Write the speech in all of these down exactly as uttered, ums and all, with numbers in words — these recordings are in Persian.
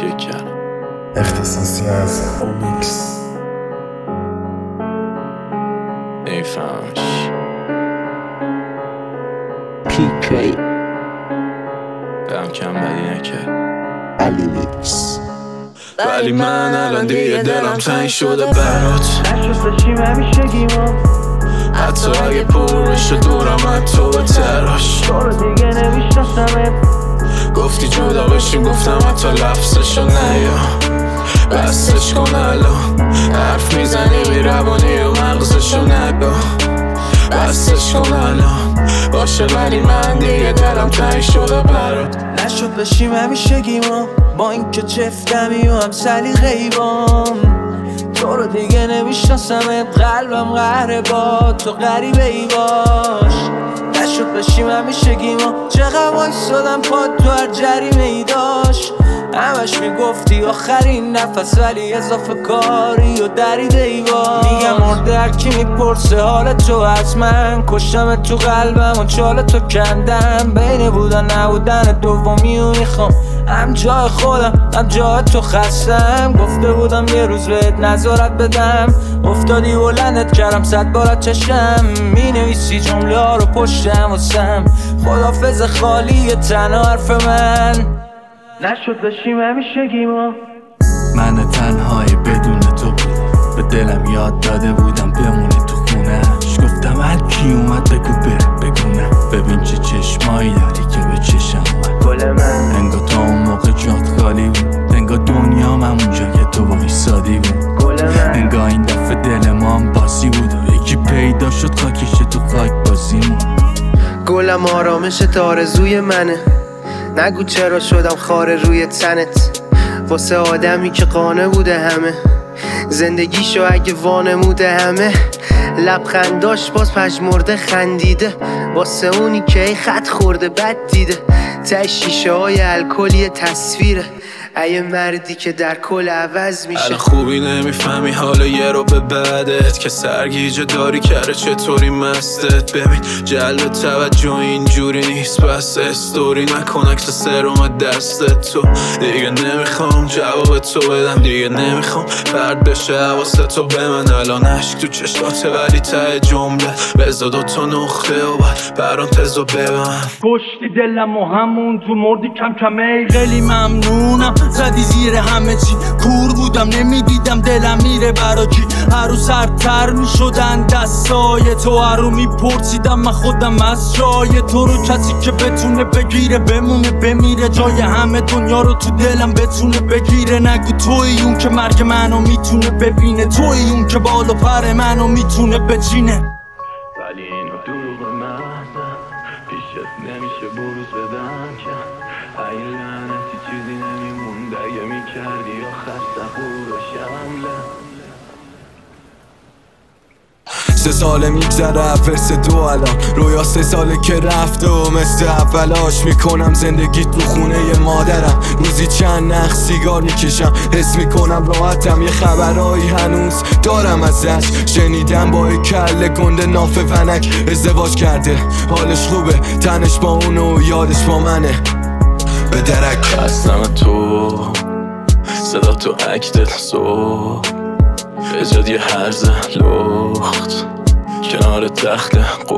چک کردم. اختصاصی از اومیکس نمیفهمش پی کی دم کم بدی نکرد علی میکس. ولی من الان دیگه دلم تنگ شده برات، نشد بشیم همیشگیما، حتی اگه پر بشه دورم از تو به تراش. تو رو دیگه نمیشناسمت، گفتی جدا بشیم گفتم حتی لفظشو نیا، بستش کن الان حرف میزنی میروانی و مغزشو نگاه، بستش کن الان باشه ولی من دیگه دلم تنگ شده برات. نشد بشیم همیشگیما، با اینکه چفتمی و هم سلیقه‌ای بام، تو رو دیگه نمیشناسمت، قلبم قهره با تو غریبه ای باش. نشد بشیم همیشگیما، چقدر وایسادم پاد تو هر جریمه ای داشت، همش میگفتی آخرین نفس ولی اضافه کاری و دریده ای باش. میگم مرده هرکی میپرسه حال تو از من، کشتم تو قلبم و چال تو کندم، بین بودن نبودن دومی و میخوام هم جای خودم هم جای تو خستم. گفته بودم یه روز بهت نظارت بدم، افتادی بلندت کردم صد بارت چشم، می نویسی جمله ها رو پشتم واسم، خدافظ خالی تنها حرف من. نشد بشیم همیشگیما، من تنهایی بدون تو بودم، به دلم یاد داده بودم بمونی تو خونهش، گفتم هر کی اومد بگو بره بگو نه، ببین چه چشمایی داری که به چشم اومد گل من. انگار تا اون موقع جات خالی بود، انگار دنیا من اونجا که تو وایسادی بود، گل من. انگار این دفعه دل ما هم باسی بود و یکی پیدا شد خاکش تو خاک بازیمون. گلم آرامش آرزوی منه، نگو چرا شدم خاره روی تنت، واسه آدمی که قانه بوده همه زندگیشو اگه وانموده همه، لبخنداش باز پژمرده خندیده، واسه اونی که ای خط خورده بد دیده، ته شیشه های الکلی تصویره ای مردی که در کل عوض میشه. الان خوبی نمیفهمی حال یه رو به بعدت که سرگیجه داری کرده چطوری مستت، ببین جلب توجه اینجوری نیست، بس استوری نکن عکس سرم دستت، تو دیگه نمیخوام جواب تو بدم، دیگه نمیخوام پرد بشه حواست تو به من، الان عشق تو چشماته ولی ته جمله بزا دوتا نقطه و بعد پرانتز رو ببند. کشتی دلم و همون تو مردی کم کم، ای خیلی ممنونم زدی زیر همه چی، کور بودم نمیدیدم دلم میره برا کی، هر رو سرتر میشدن دستای تو، هر رو میپرسیدم من خودم از جای تو رو، کسی که بتونه بگیره بمونه بمیره، جای همه دنیا رو تو دلم بتونه بگیره، نگو توی اون که مرگ منو میتونه ببینه، توی اون که بال و پر منو میتونه بچینه. ولی اینو دروغ محضه پیشت نمیشه بروز بدم که ای لعنتی چیزی نمیمون دیگه میکردی آخر سخور و شمله. سه ساله میگذره افرس دو الان، رویا سه ساله که رفته و مثل اولاش میکنم زندگی تو خونه مادرم، روزی چند نخ سیگار میکشم، حس میکنم راحتم، یه خبرایی هنوز دارم ازش، شنیدم با یه کله گنده ناف ونک ازدواج کرده، حالش خوبه تنش با اونو یادش با منه، به درک خستم تو صدا تو اکتت صبح بجاد یه هرزه لخت کنار تخت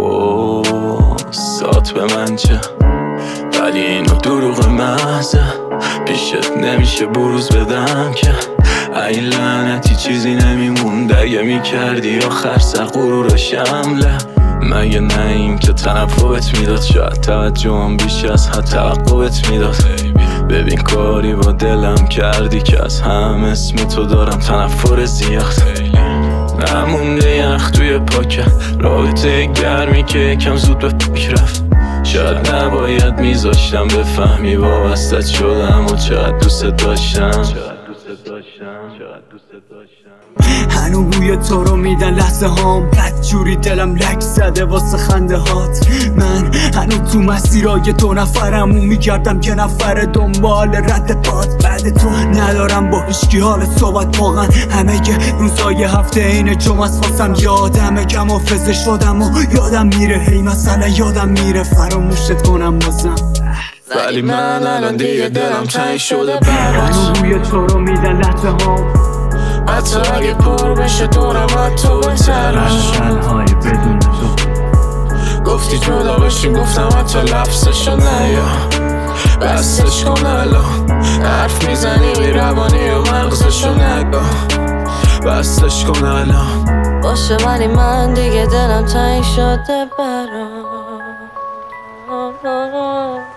قصات به من چه، ولی اینو دروغ محضه پیشت نمیشه بروز بدم که ای لعنتی چیزی نمیمون دیگه میکردی آخر سر غرور شمله، مگه نه این که تنفرت میداد، شاید توجهم بیش از حد توقعت میداد، ببین کاری با دلم کردی که از هم اسم تو دارم تنفر زیاد، نمونده یخ توی پاکت رابطه گرمی که یکم زود به فکر رفت، شاید نباید میذاشتم بفهمی وابستت شدم و چقدر دوست داشتم. هنو بوی تو رو میدن لحظه هام، بد جوری دلم لک زده واسه خنده هات، من هنو تو مسیرای دو نفرم و میگردم که نفر دنبال رد پات، بعد تو ندارم با هیچکی حال صحبت، واقعا همه که روزای هفته اینه جمعه از خواستم یادم کم حافظه شدم و یادم میره، هی مثلا یادم میره فراموشت کنم بازم، ولی من الان دیگه دلم تنگ شده برات. روی تو رو میدن لحظه ها، حتی اگه پر بشه دورم حتی بهترش. تنهای بدون تو گفتی جدا بشیم گفتم حتی لفظشو نیا. بستش کن الان حرف میزنی بی روانی و مغزشو نگاه. بستش کن الان باشه ولی من دیگه دلم تنگ شده برام.